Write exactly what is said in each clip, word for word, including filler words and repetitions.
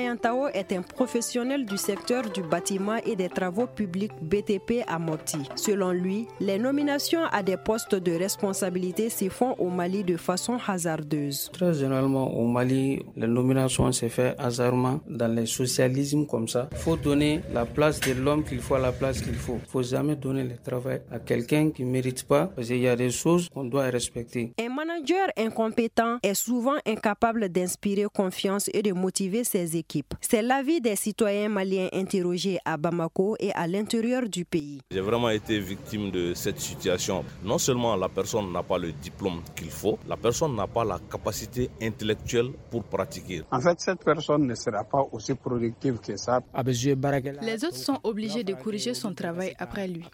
Mayantao est un professionnel du secteur du bâtiment et des travaux publics B T P à Mopti. Selon lui, les nominations à des postes de responsabilité se font au Mali de façon hasardeuse. Très généralement au Mali, les nominations se font hasardement dans le socialisme comme ça. Il faut donner la place de l'homme qu'il faut à la place qu'il faut. Il ne faut jamais donner le travail à quelqu'un qui ne mérite pas parce qu'il y a des choses qu'on doit respecter. Un manager incompétent est souvent incapable d'inspirer confiance et de motiver ses équipes. C'est l'avis des citoyens maliens interrogés à Bamako et à l'intérieur du pays. J'ai vraiment été victime de cette situation. Non seulement la personne n'a pas le diplôme qu'il faut, la personne n'a pas la capacité intellectuelle pour pratiquer. En fait, cette personne ne sera pas aussi productive que ça. Les autres sont obligés de corriger son travail après lui.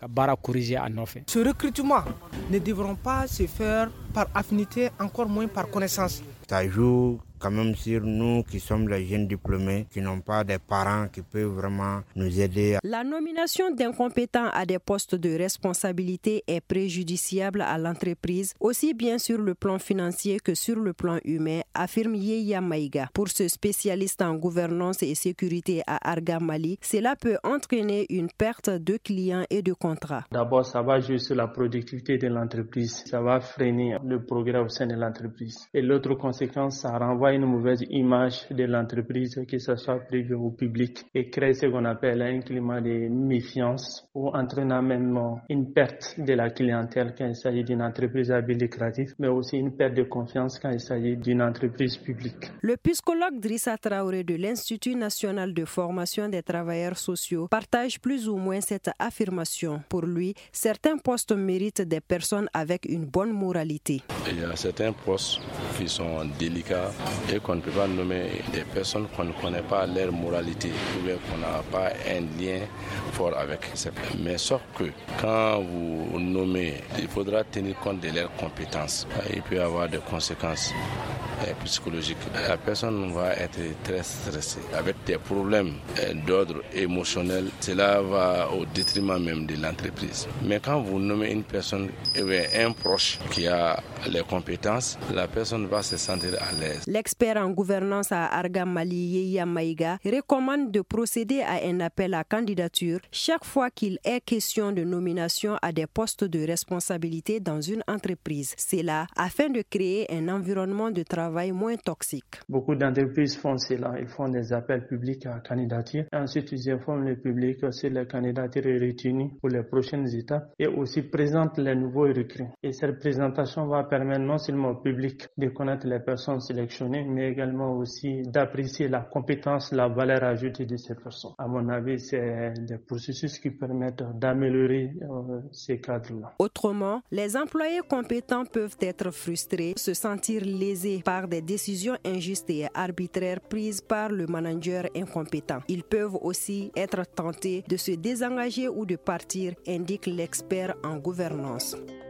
Ce recrutement ne devront pas se faire par affinité, encore moins par connaissance. Ça joue quand même sur nous qui sommes les jeunes diplômés, qui n'ont pas des parents qui peuvent vraiment nous aider. La nomination d'incompétents à des postes de responsabilité est préjudiciable à l'entreprise, aussi bien sur le plan financier que sur le plan humain, affirme Yeya Maïga. Pour ce spécialiste en gouvernance et sécurité à Arga Mali, cela peut entraîner une perte de clients et de contrats. D'abord, ça va jouer sur la productivité de l'entreprise, ça va freiner le progrès au sein de l'entreprise. Et l'autre conséquence, ça renvoie une mauvaise image de l'entreprise, que ce soit privé ou public, et crée ce qu'on appelle un climat de méfiance ou entraînant même une perte de la clientèle quand il s'agit d'une entreprise à but lucratif, mais aussi une perte de confiance quand il s'agit d'une entreprise publique. Le psychologue Drissa Traoré de l'Institut national de formation des travailleurs sociaux partage plus ou moins cette affirmation. Pour lui, certains postes méritent des personnes avec une bonne moralité. Il y a certains postes qui sont délicats et qu'on ne peut pas nommer des personnes qu'on ne connaît pas leur moralité ou bien qu'on n'a pas un lien fort avec. Mais sauf que quand vous nommez, il faudra tenir compte de leurs compétences. Il peut y avoir des conséquences psychologiques. La personne va être très stressée avec des problèmes d'ordre émotionnel. Cela va au détriment même de l'entreprise. Mais quand vous nommez une personne, un proche qui a les compétences, la personne va se sentir à l'aise. L'expert en gouvernance à Arga Mali, Yeya Maïga, recommande de procéder à un appel à candidature chaque fois qu'il est question de nomination à des postes de responsabilité dans une entreprise. C'est là afin de créer un environnement de travail moins toxique. Beaucoup d'entreprises font cela. Ils font des appels publics à candidature. Ensuite, ils informent le public sur les candidatures retenues pour les prochaines étapes et aussi présentent les nouveaux recrues. Et cette présentation va permettre non seulement au public de connaître les personnes sélectionnées, mais également aussi d'apprécier la compétence, la valeur ajoutée de ces personnes. À mon avis, c'est des processus qui permettent d'améliorer euh, ces cadres-là. Autrement, les employés compétents peuvent être frustrés, se sentir lésés par des décisions injustes et arbitraires prises par le manager incompétent. Ils peuvent aussi être tentés de se désengager ou de partir, indique l'expert en gouvernance.